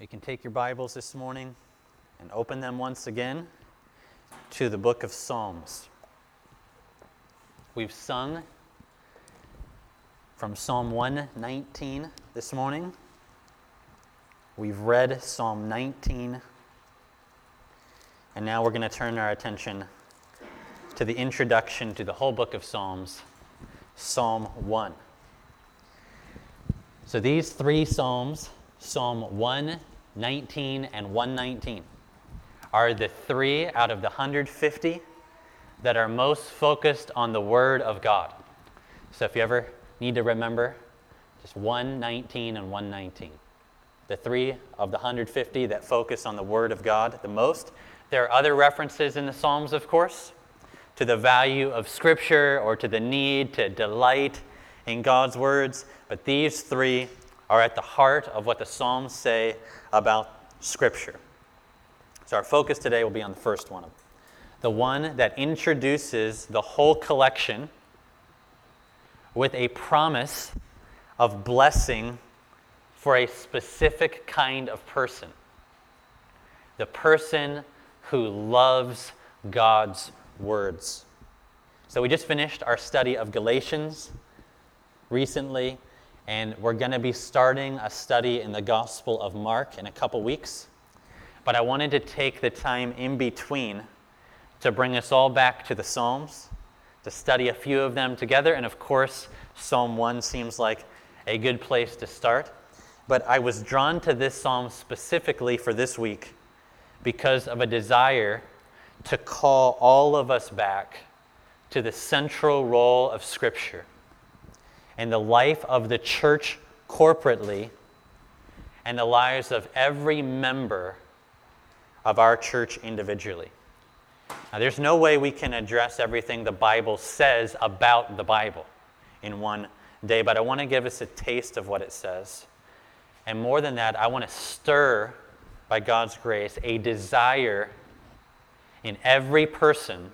You can take your Bibles this morning and open them once again to the book of Psalms. We've sung from Psalm 119 this morning. We've read Psalm 19. And now we're going to turn our attention to the introduction to the whole book of Psalms, Psalm 1. So these three Psalms, Psalm 119 and 119, are the three out of the 150 that are most focused on the Word of God. So if you ever need to remember, just 119 and 119. The three of the 150 that focus on the Word of God the most. There are other references in the Psalms, of course, to the value of Scripture or to the need to delight in God's words, but these three are at the heart of what the Psalms say about Scripture. So our focus today will be on the first one, the one that introduces the whole collection with a promise of blessing for a specific kind of person. The person who loves God's words. So we just finished our study of Galatians recently, and we're going to be starting a study in the Gospel of Mark in a couple weeks. But I wanted to take the time in between to bring us all back to the Psalms, to study a few of them together, and of course, Psalm 1 seems like a good place to start. But I was drawn to this psalm specifically for this week because of a desire to call all of us back to the central role of Scripture and the life of the church corporately and the lives of every member of our church individually. Now, there's no way we can address everything the Bible says about the Bible in one day, but I want to give us a taste of what it says. And more than that, I want to stir, by God's grace, a desire in every person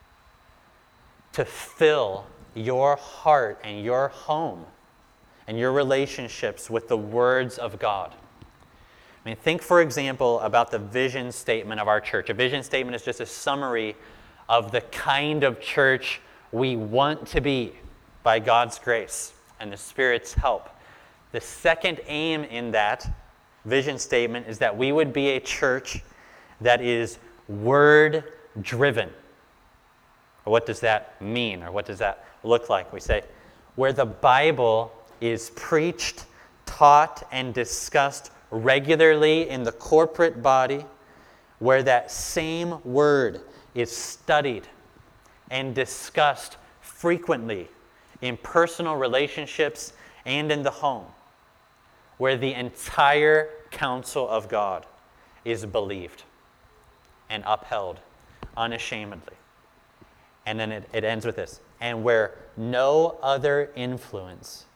to fill your heart and your home and your relationships with the words of God. I mean, think, for example, about the vision statement of our church. A vision statement is just a summary of the kind of church we want to be by God's grace and the Spirit's help. The second aim in that vision statement is that we would be a church that is word-driven. What does that mean, or what does that look like? We say, where the Bible is preached, taught, and discussed regularly in the corporate body, where that same word is studied and discussed frequently in personal relationships and in the home, where the entire counsel of God is believed and upheld unashamedly. And then it ends with this, and where no other influence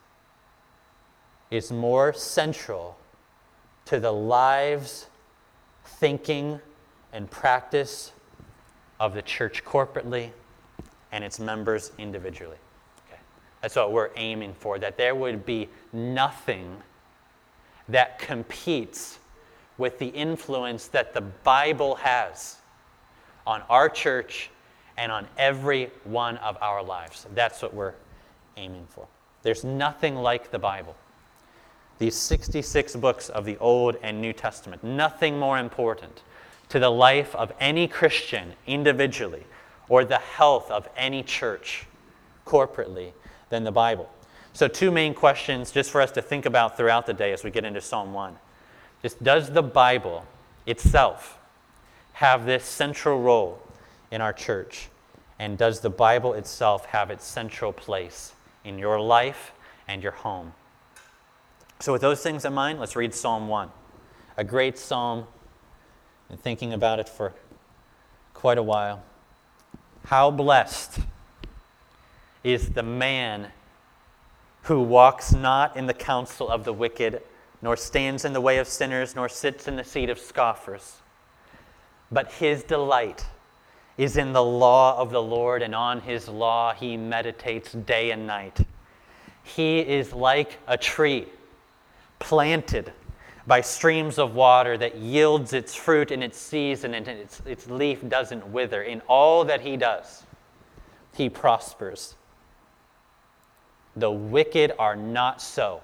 is more central to the lives, thinking, and practice of the church corporately and its members individually. Okay. That's what we're aiming for, that there would be nothing that competes with the influence that the Bible has on our church and on every one of our lives. That's what we're aiming for. There's nothing like the Bible. These 66 books of the Old and New Testament, nothing more important to the life of any Christian individually or the health of any church corporately than the Bible. So two main questions just for us to think about throughout the day as we get into Psalm 1. Just, does the Bible itself have this central role in our church? And does the Bible itself have its central place in your life and your home? So with those things in mind, let's read Psalm 1. A great psalm, and thinking about it for quite a while. How blessed is the man who walks not in the counsel of the wicked, nor stands in the way of sinners, nor sits in the seat of scoffers. But his delight is in the law of the Lord, and on his law he meditates day and night. He is like a tree planted by streams of water that yields its fruit in its season and its leaf doesn't wither. In all that he does, he prospers. The wicked are not so.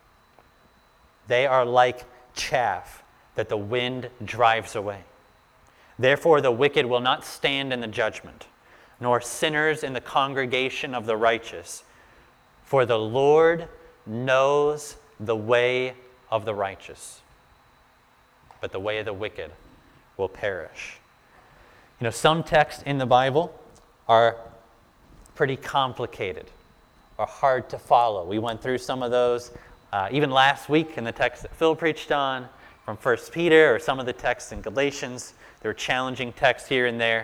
They are like chaff that the wind drives away. Therefore, the wicked will not stand in the judgment, nor sinners in the congregation of the righteous. For the Lord knows the way of the righteous, but the way of the wicked will perish. You know, some texts in the Bible are pretty complicated or hard to follow. We went through some of those even last week in the text that Phil preached on from 1 Peter or some of the texts in Galatians. There were challenging texts here and there.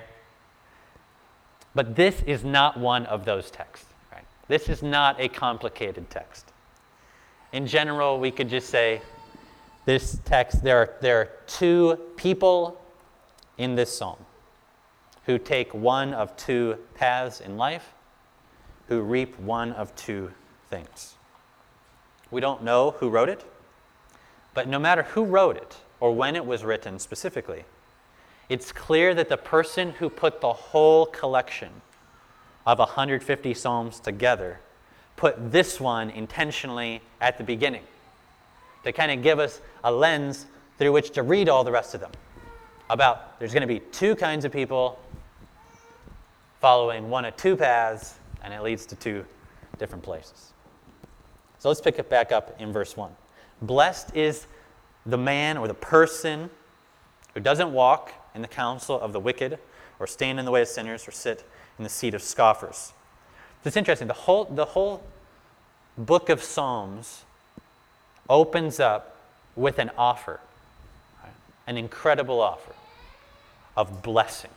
But this is not one of those texts. Right? This is not a complicated text. In general, we could just say this text, there are two people in this psalm who take one of two paths in life, who reap one of two things. We don't know who wrote it, but no matter who wrote it or when it was written specifically, it's clear that the person who put the whole collection of 150 psalms together put this one intentionally at the beginning to kind of give us a lens through which to read all the rest of them. About there's going to be two kinds of people following one of two paths, and it leads to two different places. So let's pick it back up in verse 1. Blessed is the man or the person who doesn't walk in the counsel of the wicked, or stand in the way of sinners, or sit in the seat of scoffers. It's interesting. The whole book of Psalms opens up with an offer, right? An incredible offer of blessing,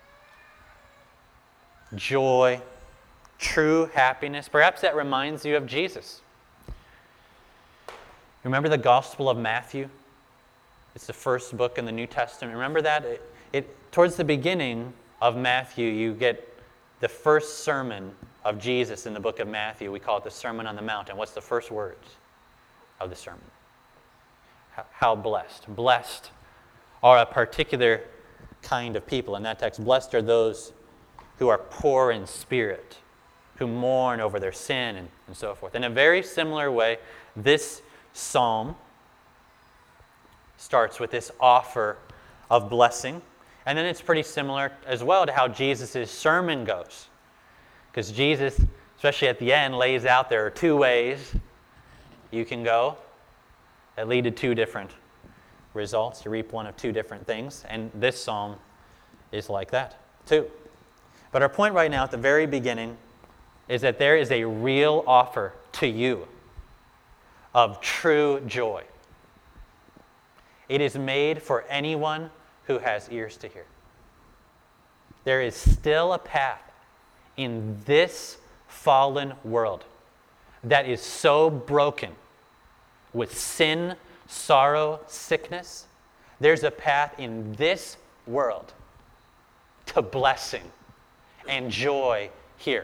joy, true happiness. Perhaps that reminds you of Jesus. Remember the Gospel of Matthew? It's the first book in the New Testament. Remember that? Towards the beginning of Matthew, you get the first sermon of Jesus in the book of Matthew. We call it the Sermon on the Mount. And what's the first words of the sermon? How blessed. Blessed are a particular kind of people. In that text, blessed are those who are poor in spirit, who mourn over their sin, and so forth. In a very similar way, this psalm starts with this offer of blessing. And then it's pretty similar as well to how Jesus' sermon goes. Because Jesus, especially at the end, lays out there are two ways you can go that lead to two different results. You reap one of two different things. And this psalm is like that, too. But our point right now at the very beginning is that there is a real offer to you of true joy. It is made for anyone who has ears to hear. There is still a path in this fallen world that is so broken with sin, sorrow, sickness. There's a path in this world to blessing and joy here.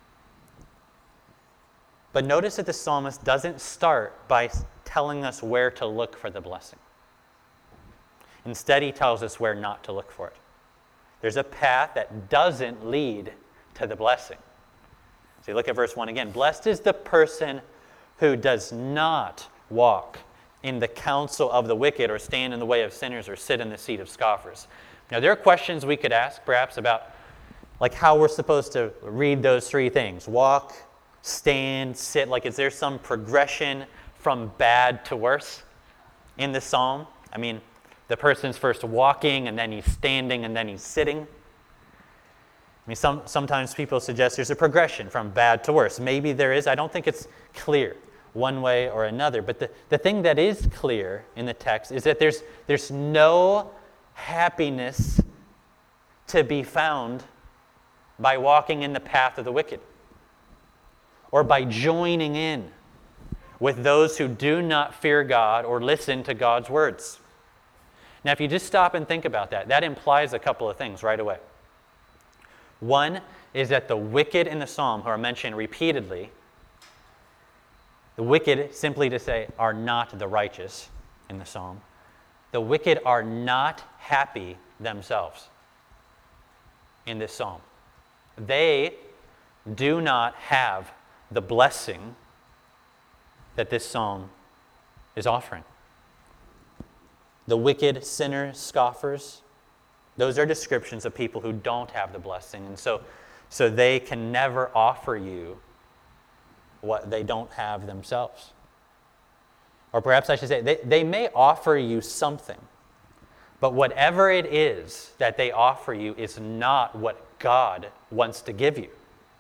But notice that the psalmist doesn't start by telling us where to look for the blessing. Instead, he tells us where not to look for it. There's a path that doesn't lead to the blessing. So you look at verse 1 again. Blessed is the person who does not walk in the counsel of the wicked, or stand in the way of sinners, or sit in the seat of scoffers. Now, there are questions we could ask, perhaps, about like how we're supposed to read those three things. Walk, stand, sit. Like, is there some progression from bad to worse in the psalm? I mean, the person's first walking, and then he's standing, and then he's sitting. I mean, sometimes people suggest there's a progression from bad to worse. Maybe there is. I don't think it's clear one way or another. But the thing that is clear in the text is that there's no happiness to be found by walking in the path of the wicked, or by joining in with those who do not fear God or listen to God's words. Now, if you just stop and think about that, that implies a couple of things right away. One is that the wicked in the psalm, who are mentioned repeatedly, the wicked, simply to say, are not the righteous. in the psalm. The wicked are not happy themselves in this psalm. They do not have the blessing that this psalm is offering. The wicked, sinners, scoffers, those are descriptions of people who don't have the blessing. And so they can never offer you what they don't have themselves. Or perhaps I should say, they may offer you something, but whatever it is that they offer you is not what God wants to give you.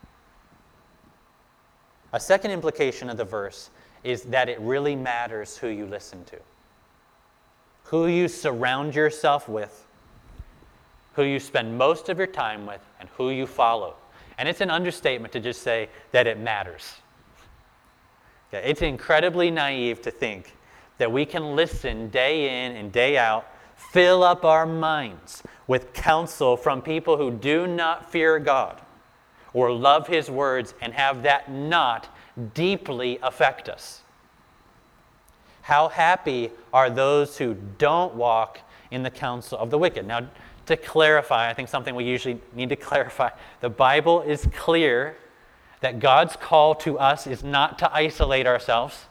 A second implication of the verse is that it really matters who you listen to, who you surround yourself with, who you spend most of your time with, and who you follow. And it's an understatement to just say that it matters. Okay, it's incredibly naive to think that we can listen day in and day out, fill up our minds with counsel from people who do not fear God or love His words, and have that not deeply affect us. How happy are those who don't walk in the counsel of the wicked? Now, to clarify, I think something we usually need to clarify, the Bible is clear that God's call to us is not to isolate ourselves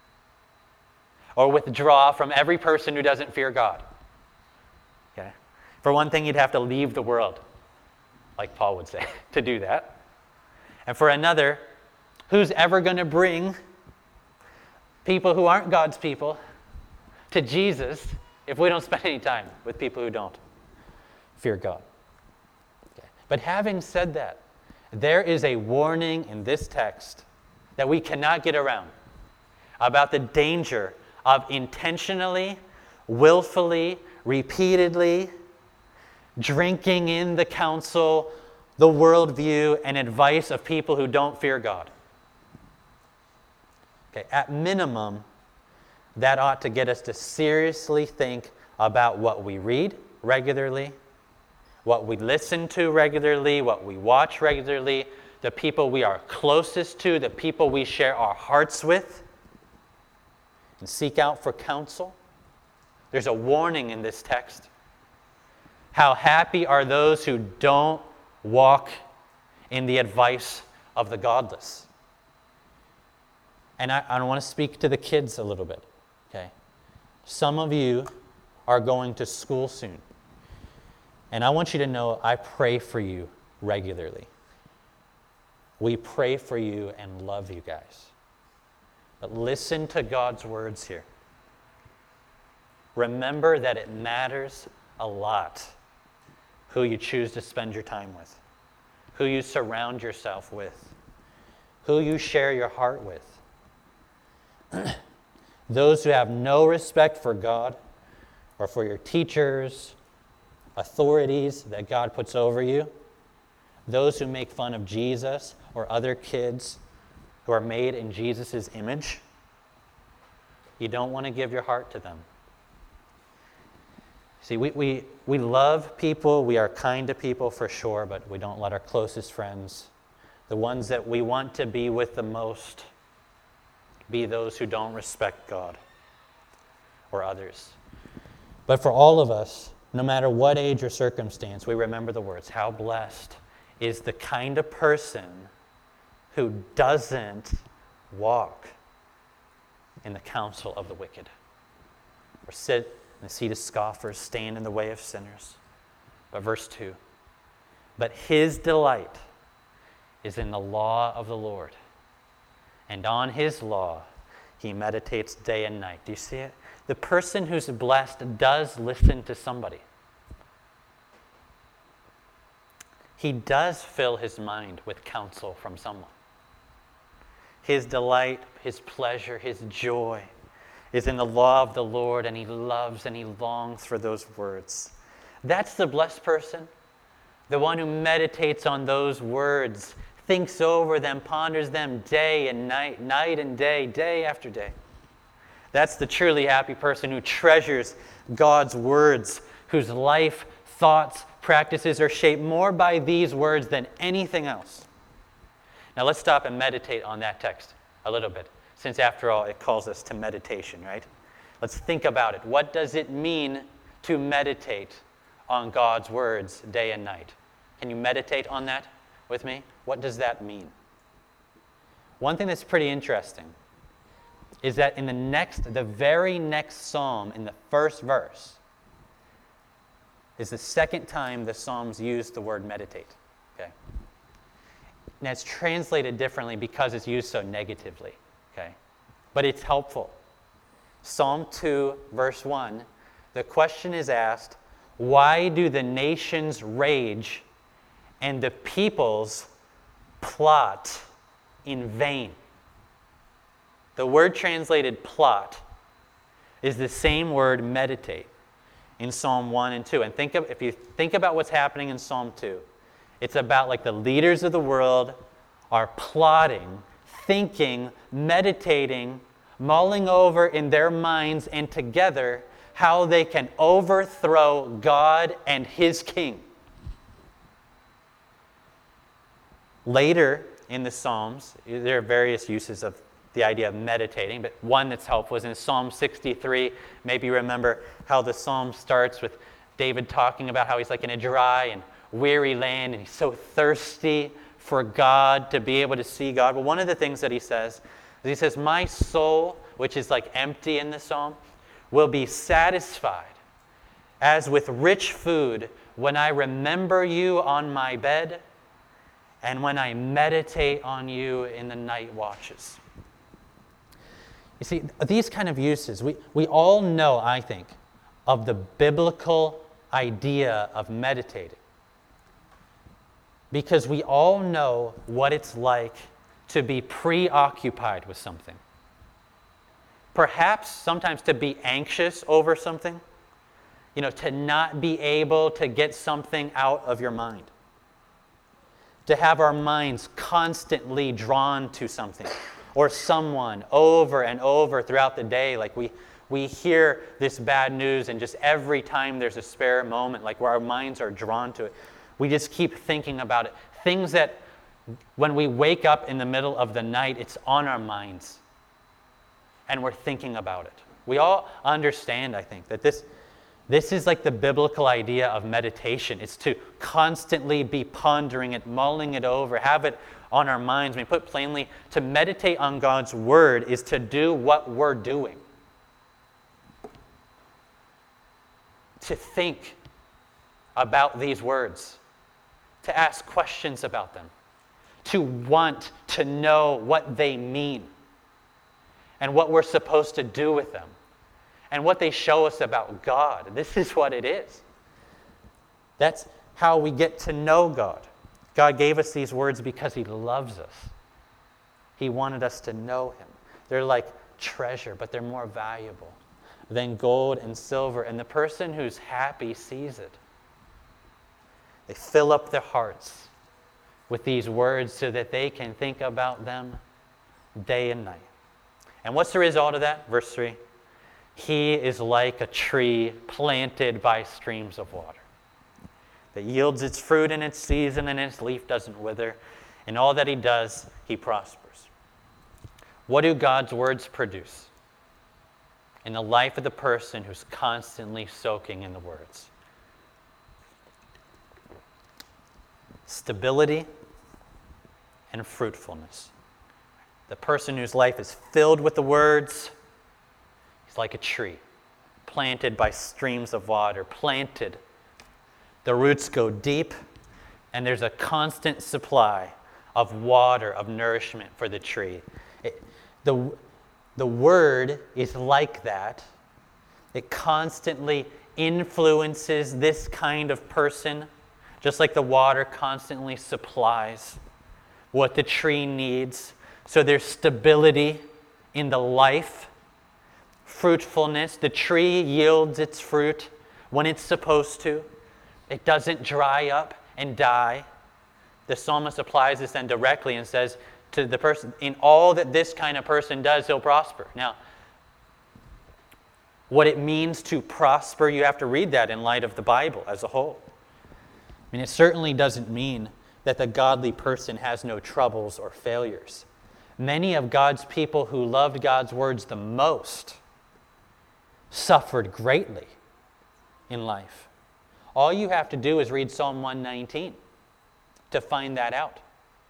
or withdraw from every person who doesn't fear God. Okay? For one thing, you'd have to leave the world, like Paul would say, to do that. And for another, who's ever going to bring people who aren't God's people to Jesus if we don't spend any time with people who don't fear God? Okay. But having said that, there is a warning in this text that we cannot get around about the danger of intentionally, willfully, repeatedly drinking in the counsel, the worldview, and advice of people who don't fear God. Okay, at minimum, that ought to get us to seriously think about what we read regularly, what we listen to regularly, what we watch regularly, the people we are closest to, the people we share our hearts with, and seek out for counsel. There's a warning in this text. How happy are those who don't walk in the advice of the godless. And I want to speak to the kids a little bit. Okay, some of you are going to school soon. And I want you to know I pray for you regularly. We pray for you and love you guys. But listen to God's words here. Remember that it matters a lot who you choose to spend your time with, who you surround yourself with, who you share your heart with. Those who have no respect for God or for your teachers, authorities that God puts over you, those who make fun of Jesus or other kids who are made in Jesus' image, you don't want to give your heart to them. See, we love people, we are kind to people for sure, but we don't let our closest friends, the ones that we want to be with the most, be those who don't respect God or others. But for all of us, no matter what age or circumstance, we remember the words, how blessed is the kind of person who doesn't walk in the counsel of the wicked, or sit in the seat of scoffers, stand in the way of sinners. But verse 2, but his delight is in the law of the Lord, and on his law he meditates day and night. Do you see it? The person who's blessed does listen to somebody. He does fill his mind with counsel from someone. His delight, his pleasure, his joy is in the law of the Lord, and he loves and he longs for those words. That's the blessed person, the one who meditates on those words, thinks over them, ponders them day and night, night and day, day after day. That's the truly happy person who treasures God's words, whose life, thoughts, practices are shaped more by these words than anything else. Now let's stop and meditate on that text a little bit, since after all it calls us to meditation, right? Let's think about it. What does it mean to meditate on God's words day and night? Can you meditate on that with me? What does that mean? One thing that's pretty interesting is that in the very next psalm, in the first verse, is the second time the Psalms use the word meditate. Okay? Now it's translated differently because it's used so negatively. Okay? But it's helpful. Psalm 2, verse 1, the question is asked, why do the nations rage and the peoples plot in vain? The word translated plot is the same word meditate in Psalm 1 and 2. And if you think about what's happening in Psalm 2, it's about like the leaders of the world are plotting, thinking, meditating, mulling over in their minds and together how they can overthrow God and his king. Later in the Psalms, there are various uses of the idea of meditating, but one that's helpful is in Psalm 63. Maybe you remember how the psalm starts with David talking about how he's like in a dry and weary land and he's so thirsty for God, to be able to see God. Well, one of the things that he says is my soul, which is like empty in the psalm, will be satisfied as with rich food when I remember you on my bed and when I meditate on you in the night watches. You see, these kind of uses, we all know, I think, of the biblical idea of meditating. Because we all know what it's like to be preoccupied with something. Perhaps sometimes to be anxious over something. To not be able to get something out of your mind. To have our minds constantly drawn to something or someone over and over throughout the day. Like we hear this bad news, and just every time there's a spare moment, like where our minds are drawn to it, we just keep thinking about it. Things that when we wake up in the middle of the night, it's on our minds. And we're thinking about it. We all understand, I think, that this is like the biblical idea of meditation. It's to constantly be pondering it, mulling it over, have it on our minds. I mean, put plainly, to meditate on God's word is to do what we're doing. To think about these words. To ask questions about them. To want to know what they mean. And what we're supposed to do with them. And what they show us about God. This is what it is. That's how we get to know God. God gave us these words because he loves us. He wanted us to know him. They're like treasure, but they're more valuable than gold and silver. And the person who's happy sees it. They fill up their hearts with these words so that they can think about them day and night. And what's the result of that? Verse 3. He is like a tree planted by streams of water that yields its fruit in its season and its leaf doesn't wither. In all that he does, he prospers. What do God's words produce in the life of the person who's constantly soaking in the words? Stability and fruitfulness. The person whose life is filled with the words, he's like a tree, planted by streams of water, planted. The roots go deep, and there's a constant supply of water, of nourishment for the tree. The word is like that. It constantly influences this kind of person, just like the water constantly supplies what the tree needs. So there's stability in the life, fruitfulness. The tree yields its fruit when it's supposed to. It doesn't dry up and die. The psalmist applies this then directly and says to the person, in all that this kind of person does, he'll prosper. Now, what it means to prosper, you have to read that in light of the Bible as a whole. I mean, it certainly doesn't mean that the godly person has no troubles or failures. Many of God's people who loved God's words the most suffered greatly in life. All you have to do is read Psalm 119 to find that out.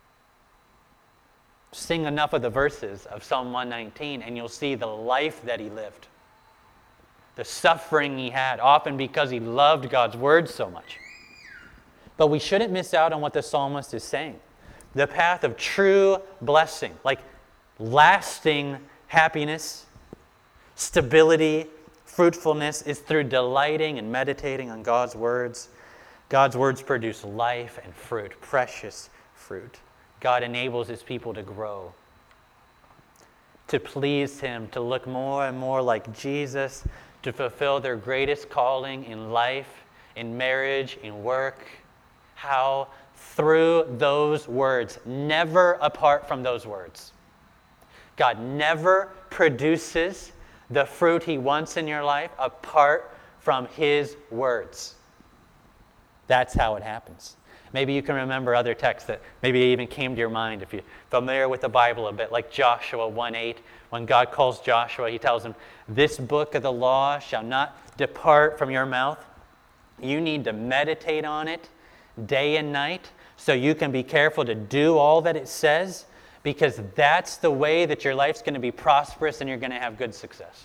Sing enough of the verses of Psalm 119 and you'll see the life that he lived. The suffering he had, often because he loved God's word so much. But we shouldn't miss out on what the psalmist is saying. The path of true blessing, like lasting happiness, stability, fruitfulness, is through delighting and meditating on God's words. God's words produce life and fruit, precious fruit. God enables his people to grow, to please him, to look more and more like Jesus, to fulfill their greatest calling in life, in marriage, in work. How? Through those words, never apart from those words. God never produces the fruit he wants in your life apart from his words. That's how it happens. Maybe you can remember other texts that maybe even came to your mind if you're familiar with the Bible a bit, like Joshua 1:8. When God calls Joshua, he tells him, "This book of the law shall not depart from your mouth." You need to meditate on it day and night so you can be careful to do all that it says, because that's the way that your life's going to be prosperous and you're going to have good success.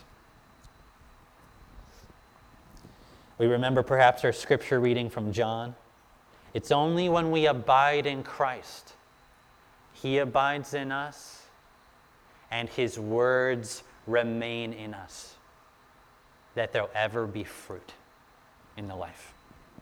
We remember perhaps our scripture reading from John. It's only when we abide in Christ, he abides in us, and his words remain in us, that there'll ever be fruit in the life.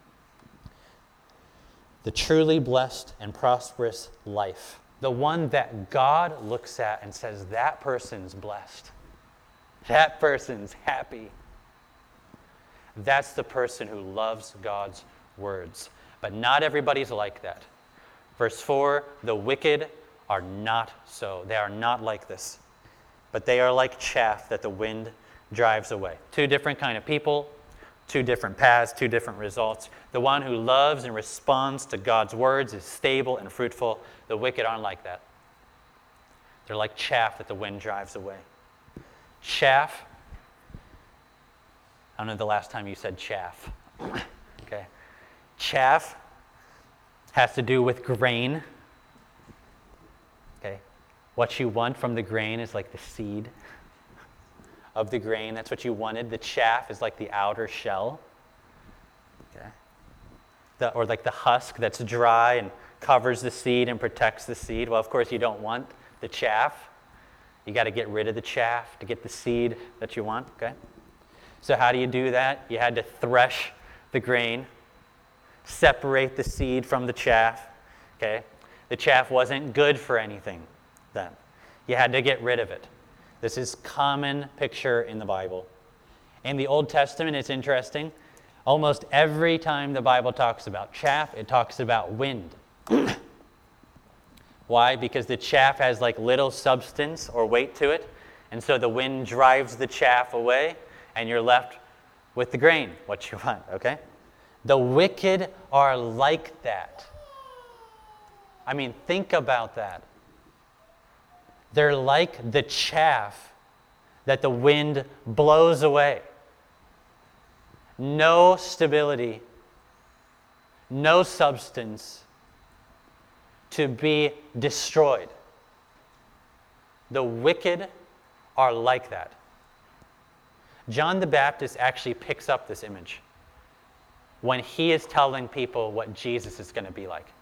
The truly blessed and prosperous life, the one that God looks at and says, that person's blessed, that person's happy. That's the person who loves God's words. But not everybody's like that. Verse 4, the wicked are not so. They are not like this. But they are like chaff that the wind drives away. Two different kind of people, two different paths, two different results. The one who loves and responds to God's words is stable and fruitful. The wicked aren't like that. They're like chaff that the wind drives away. Chaff. I don't know the last time you said chaff. Okay. Chaff has to do with grain. Okay. What you want from the grain is like the seed of the grain. That's what you wanted. The chaff is like the outer shell. Okay. Or like the husk that's dry and covers the seed and protects the seed. Well, of course, you don't want the chaff. You got to get rid of the chaff to get the seed that you want. Okay. So how do you do that? You had to thresh the grain, separate the seed from the chaff. Okay? The chaff wasn't good for anything then. You had to get rid of it. This is common picture in the Bible. In the Old Testament, it's interesting. Almost every time the Bible talks about chaff, it talks about wind. Why? Because the chaff has like little substance or weight to it, and so the wind drives the chaff away, and you're left with the grain, what you want, okay? The wicked are like that. I mean, think about that. They're like the chaff that the wind blows away. No stability, no substance, to be destroyed. The wicked are like that. John the Baptist actually picks up this image when he is telling people what Jesus is going to be like.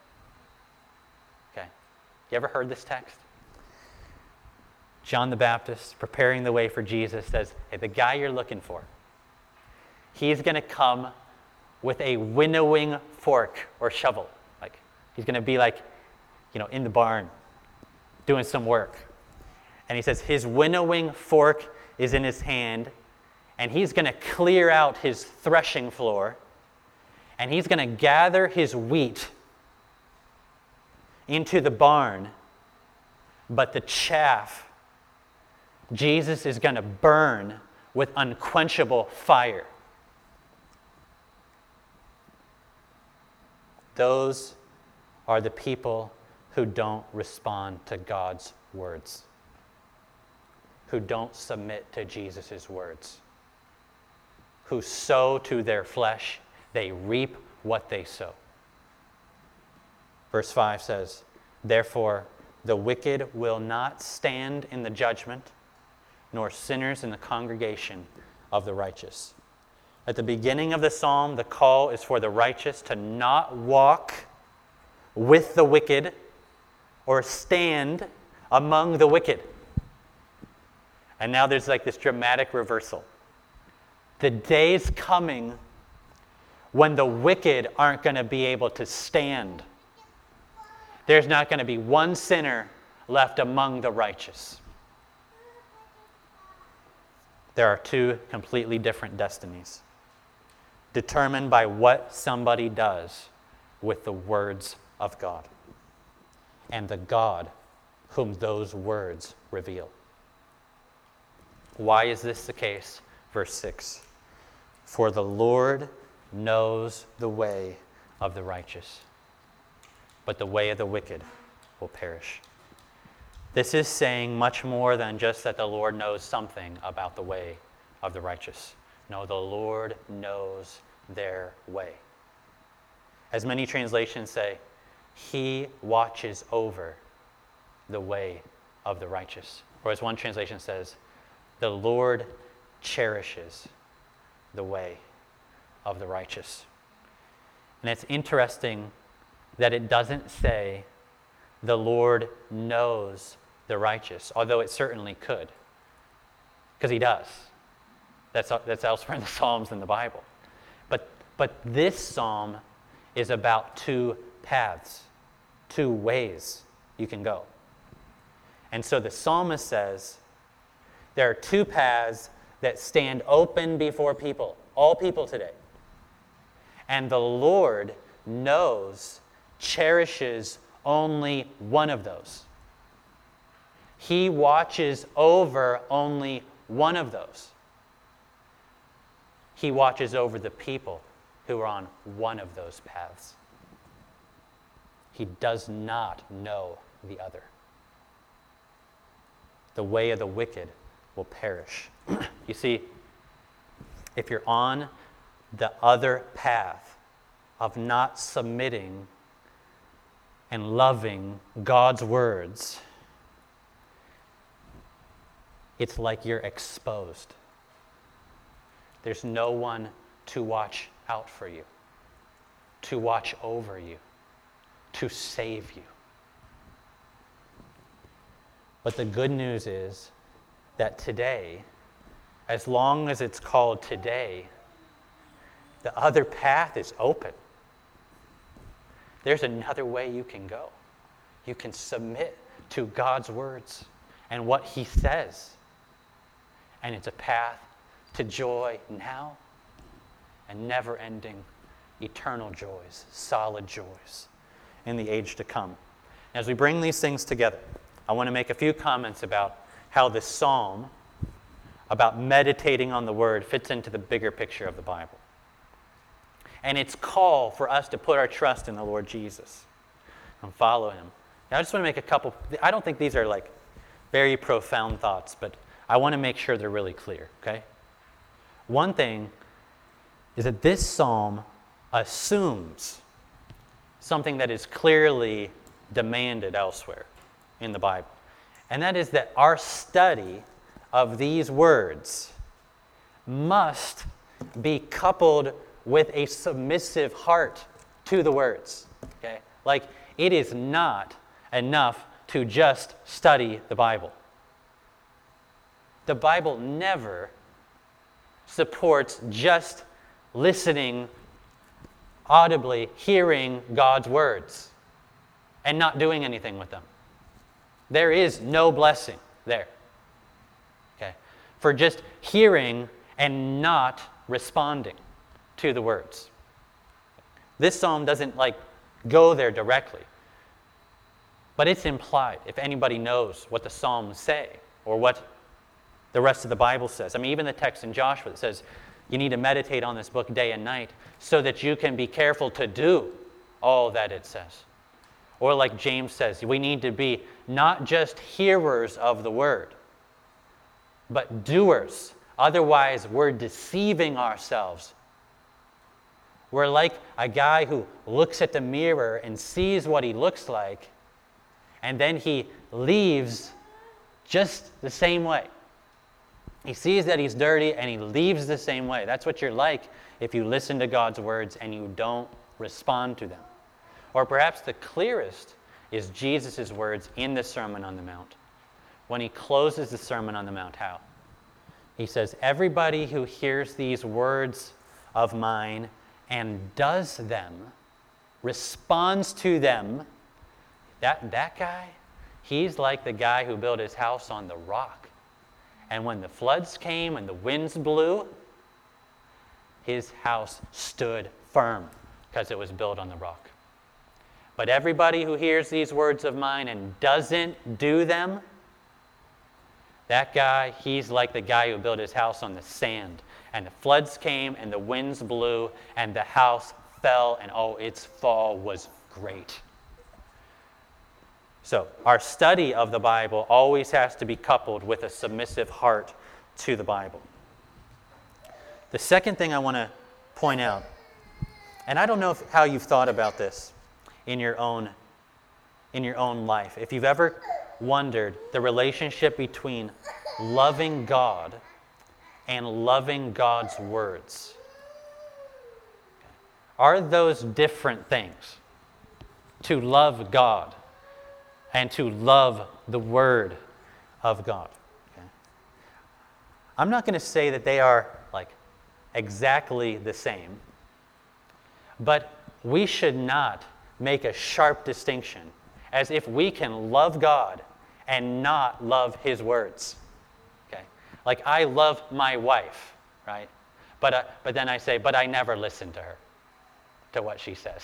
Okay. You ever heard this text? John the Baptist, preparing the way for Jesus, says, hey, the guy you're looking for, he's going to come with a winnowing fork or shovel. Like, he's going to be like, in the barn doing some work. And he says his winnowing fork is in his hand, and he's going to clear out his threshing floor, and he's going to gather his wheat into the barn, but the chaff, Jesus is going to burn with unquenchable fire. Those are the people who don't respond to God's words, who don't submit to Jesus' words. who sow to their flesh, they reap what they sow. Verse 5 says, therefore, the wicked will not stand in the judgment, nor sinners in the congregation of the righteous. At the beginning of the psalm, the call is for the righteous to not walk with the wicked or stand among the wicked. And now there's like this dramatic reversal. The day's coming when the wicked aren't going to be able to stand. There's not going to be one sinner left among the righteous. There are two completely different destinies, determined by what somebody does with the words of God and the God whom those words reveal. Why is this the case? Verse 6. For the Lord knows the way of the righteous, but the way of the wicked will perish. This is saying much more than just that the Lord knows something about the way of the righteous. No, the Lord knows their way. As many translations say, He watches over the way of the righteous. Or as one translation says, the Lord cherishes the way of the righteous. And it's interesting that it doesn't say the Lord knows the righteous, although it certainly could, because He does. That's elsewhere in the Psalms in the Bible. But this psalm is about two paths, two ways you can go. And so the psalmist says there are two paths that stand open before people, all people today. And the Lord knows, cherishes only one of those. He watches over only one of those. He watches over the people who are on one of those paths. He does not know the other. The way of the wicked will perish. You see, if you're on the other path of not submitting and loving God's words, it's like you're exposed. There's no one to watch out for you, to watch over you, to save you. But the good news is that today, as long as it's called today, the other path is open. There's another way you can go. You can submit to God's words and what He says. And it's a path to joy now and never-ending eternal joys, solid joys in the age to come. As we bring these things together, I want to make a few comments about how this psalm, about meditating on the Word, fits into the bigger picture of the Bible. And its call for us to put our trust in the Lord Jesus and follow Him. Now, I just want to make a couple, I don't think these are like very profound thoughts, but I want to make sure they're really clear, okay? One thing is that this psalm assumes something that is clearly demanded elsewhere in the Bible. And that is that our study of these words must be coupled with a submissive heart to the words. Okay? Like, it is not enough to just study the Bible. The Bible never supports just listening audibly, hearing God's words, and not doing anything with them. There is no blessing there. Okay? For just hearing and not responding to the words. This psalm doesn't go there directly, but it's implied if anybody knows what the psalms say or what the rest of the Bible says. I mean, even the text in Joshua that says you need to meditate on this book day and night so that you can be careful to do all that it says. Or like James says, we need to be not just hearers of the word, but doers Otherwise, we're deceiving ourselves. We're like a guy who looks at the mirror and sees what he looks like, and then he leaves just the same way. He sees that he's dirty, and he leaves the same way. That's what you're like if you listen to God's words and you don't respond to them. Or perhaps the clearest is Jesus' words in the Sermon on the Mount. When he closes the Sermon on the Mount, how? He says, everybody who hears these words of mine and does them, responds to them, that guy, he's like the guy who built his house on the rock. And when the floods came and the winds blew, his house stood firm because it was built on the rock. But everybody who hears these words of mine and doesn't do them, that guy, he's like the guy who built his house on the sand. And the floods came and the winds blew and the house fell, and its fall was great. So our study of the Bible always has to be coupled with a submissive heart to the Bible. The second thing I want to point out, and I don't know how you've thought about this in your own life. If you've ever wondered the relationship between loving God and loving God's words. Are those different things? To love God and to love the Word of God. Okay? I'm not going to say that they are like exactly the same, but we should not make a sharp distinction as if we can love God and not love His words. Okay? Like I love my wife, right? But then I say, but I never listen to her, to what she says.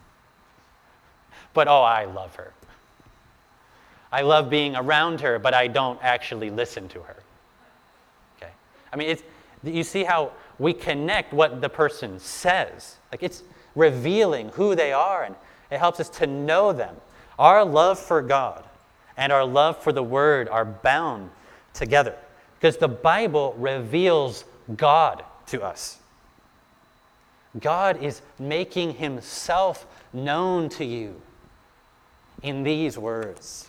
But I love her. I love being around her, but I don't actually listen to her. Okay? I mean, you see how we connect what the person says. Like it's revealing who they are, and it helps us to know them. Our love for God and our love for the Word are bound together because the Bible reveals God to us. God is making Himself known to you in these words.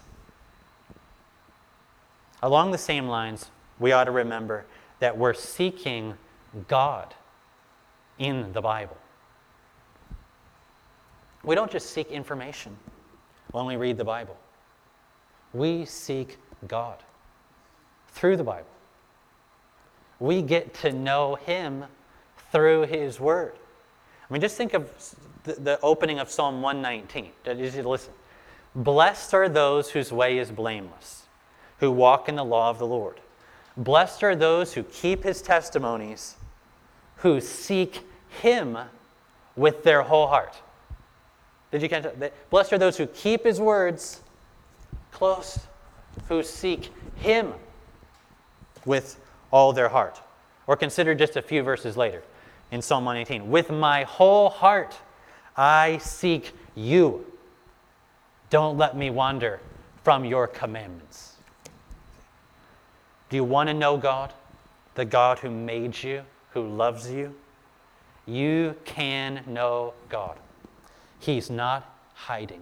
Along the same lines, we ought to remember that we're seeking God in the Bible. We don't just seek information when we read the Bible. We seek God through the Bible. We get to know Him through His Word. I mean, just think of the opening of Psalm 119. Just listen. Blessed are those whose way is blameless, who walk in the law of the Lord. Blessed are those who keep His testimonies, who seek Him with their whole heart. Did you catch that? Blessed are those who keep His words close, who seek Him with all their heart. Or consider just a few verses later in Psalm 118. With my whole heart I seek you. Don't let me wander from your commandments. Do you want to know God? The God who made you, who loves you? You can know God. He's not hiding.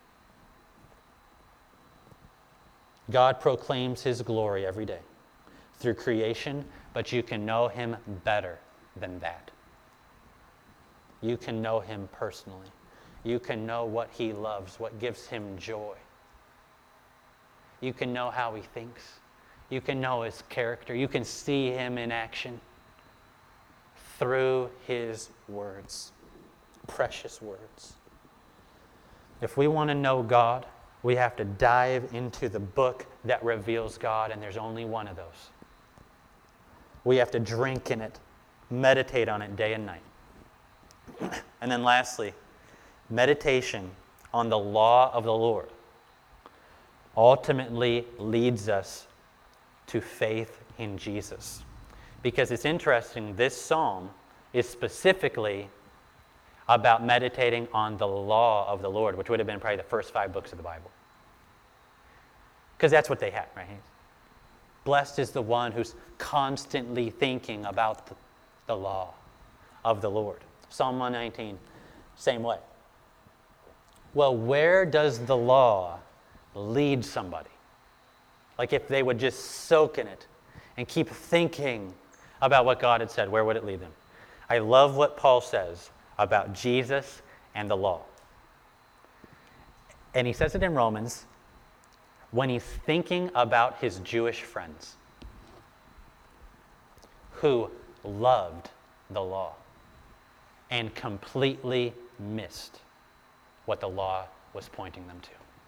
God proclaims His glory every day through creation, but you can know Him better than that. You can know Him personally. You can know what He loves, what gives Him joy. You can know how He thinks. You can know His character. You can see Him in action through His words, precious words. If we want to know God, we have to dive into the book that reveals God, and there's only one of those. We have to drink in it, meditate on it day and night. And then lastly, meditation on the law of the Lord ultimately leads us to faith in Jesus. Because it's interesting, this psalm is specifically about meditating on the law of the Lord, which would have been probably the first 5 books of the Bible. Because that's what they had, right? Blessed is the one who's constantly thinking about the law of the Lord. Psalm 119, same way. Well, where does the law lead somebody? Like if they would just soak in it and keep thinking about what God had said, where would it lead them? I love what Paul says about Jesus and the law. And he says it in Romans when he's thinking about his Jewish friends who loved the law and completely missed what the law was pointing them to.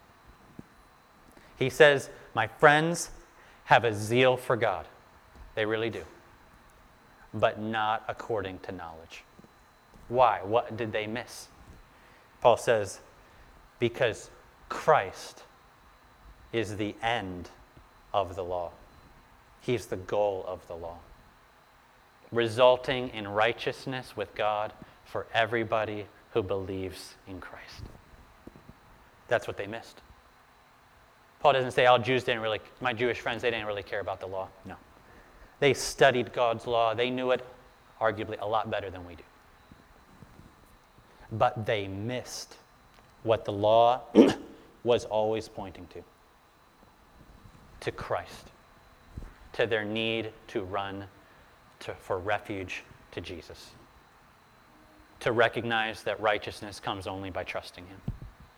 He says, my friends have a zeal for God. They really do. But not according to knowledge. Why? What did they miss? Paul says, because Christ is the end of the law. He's the goal of the law, resulting in righteousness with God for everybody who believes in Christ. That's what they missed. Paul doesn't say, my Jewish friends, they didn't really care about the law. No. They studied God's law. They knew it arguably a lot better than we do. But they missed what the law was always pointing to Christ, to their need to run for refuge to Jesus, to recognize that righteousness comes only by trusting him.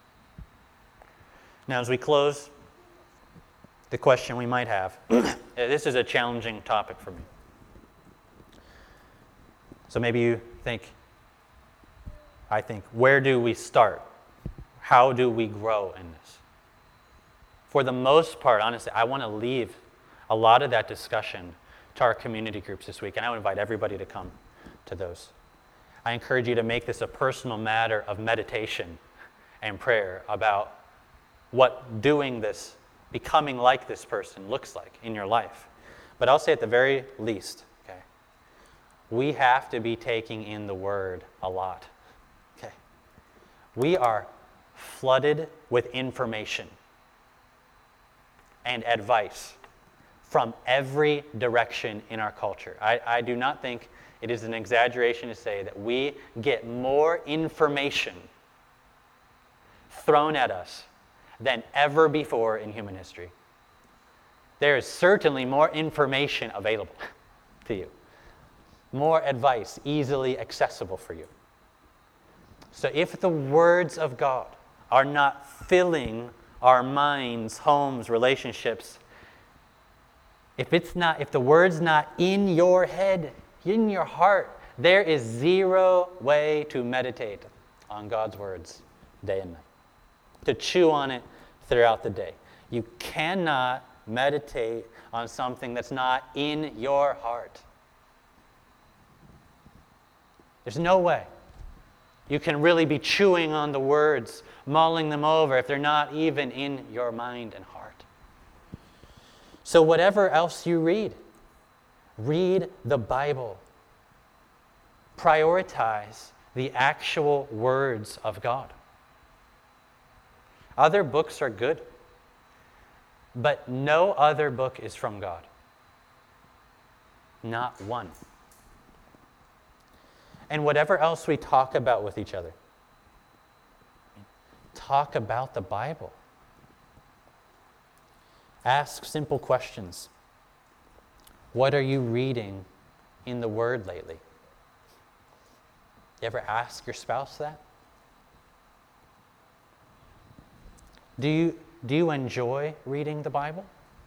Now, as we close, the question we might have, this is a challenging topic for me. So maybe you think, where do we start? How do we grow in this? For the most part, honestly, I want to leave a lot of that discussion to our community groups this week, and I would invite everybody to come to those. I encourage you to make this a personal matter of meditation and prayer about what doing this, becoming like this person looks like in your life. But I'll say at the very least, okay, we have to be taking in the Word a lot. Okay, we are flooded with information and advice from every direction in our culture. I do not think it is an exaggeration to say that we get more information thrown at us than ever before in human history. There is certainly more information available to you, more advice easily accessible for you. So if the words of God are not filling our minds, homes, relationships, if the word's not in your head, in your heart, there is zero way to meditate on God's words day and night, to chew on it throughout the day. You cannot meditate on something that's not in your heart. There's no way you can really be chewing on the words, mulling them over, if they're not even in your mind and heart. So whatever else you read the Bible. Prioritize the actual words of God. Other books are good, but no other book is from God. Not one. And whatever else we talk about with each other, talk about the Bible. Ask simple questions. What are you reading in the Word lately? You ever ask your spouse that? Do you enjoy reading the Bible?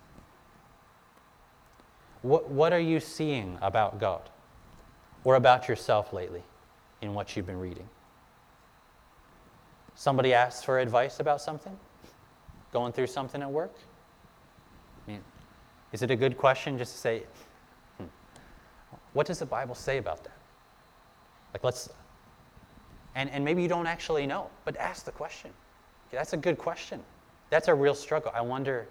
What are you seeing about God or about yourself lately in what you've been reading? Somebody asks for advice about something? Going through something at work? Is it a good question just to say, what does the Bible say about that? And maybe you don't actually know, but ask the question. That's a good question. That's a real struggle. I wonder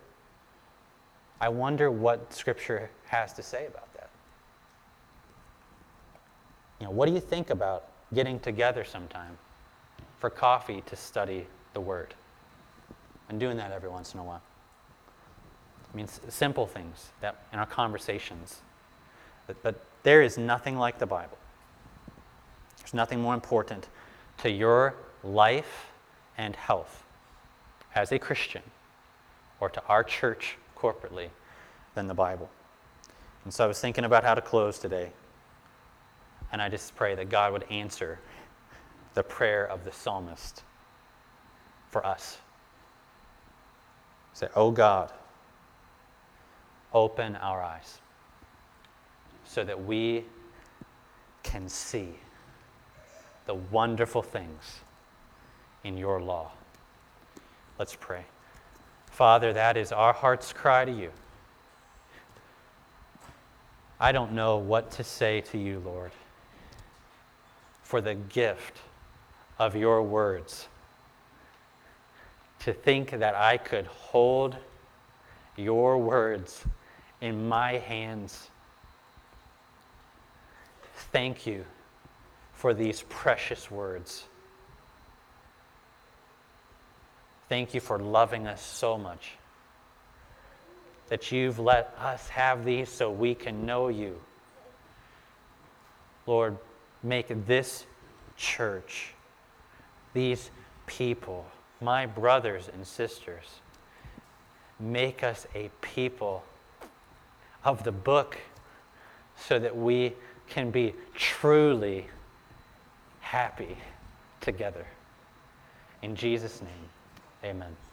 what Scripture has to say about that. What do you think about getting together sometime for coffee to study the Word? And doing that every once in a while. I mean, simple things that in our conversations. But there is nothing like the Bible. There's nothing more important to your life and health as a Christian or to our church corporately than the Bible. And so I was thinking about how to close today. And I just pray that God would answer the prayer of the psalmist for us. Say, "Oh God, open our eyes so that we can see the wonderful things in your law." Let's pray. Father, that is our heart's cry to you. I don't know what to say to you, Lord, for the gift of your words. To think that I could hold your words in my hands. Thank you for these precious words. Thank you for loving us so much that you've let us have these so we can know you. Lord, make this church, these people, my brothers and sisters, make us a people of the book so that we can be truly happy together. In Jesus' name, amen.